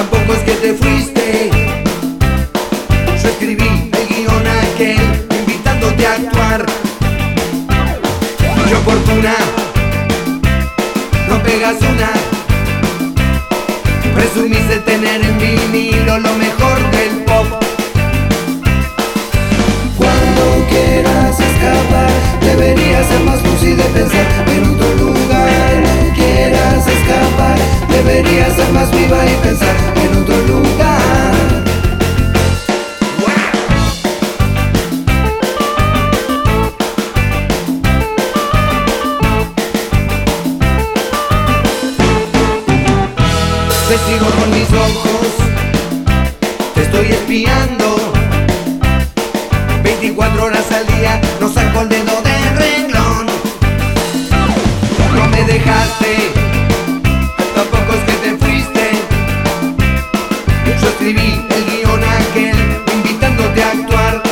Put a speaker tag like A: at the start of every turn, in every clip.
A: tampoco es que te fuiste. Yo escribí el guión aquel invitándote a actuar. Mucha fortuna, no pegas una. Presumís de tener en vinilo lo mejor del pop.
B: Cuando quieras escapar, deberías ser más lúcido y pensar en otro lugar. Quieras escapar, deberías ser más viva y pensar en otro lugar.
A: Te sigo con mis ojos, te estoy espiando. 24 horas al día, no saco el dedo del renglón. No me dejaste, tampoco es que te fuiste. Yo escribí el guión aquel invitándote a actuar.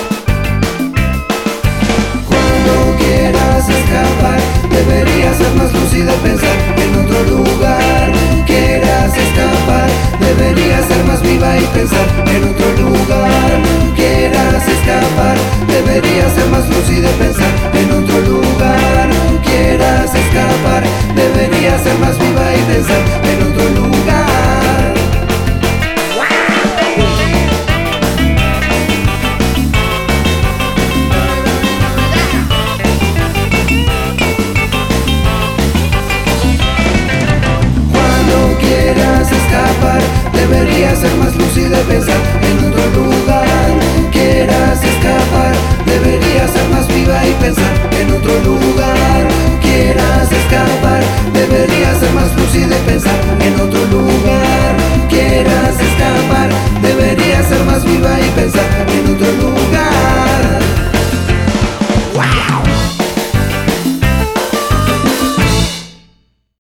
B: Cuando quieras escapar, deberías ser más lúcido y pensar en otro lugar. Quieras escapar, deberías ser más viva y pensar en otro lugar. Quieras escapar,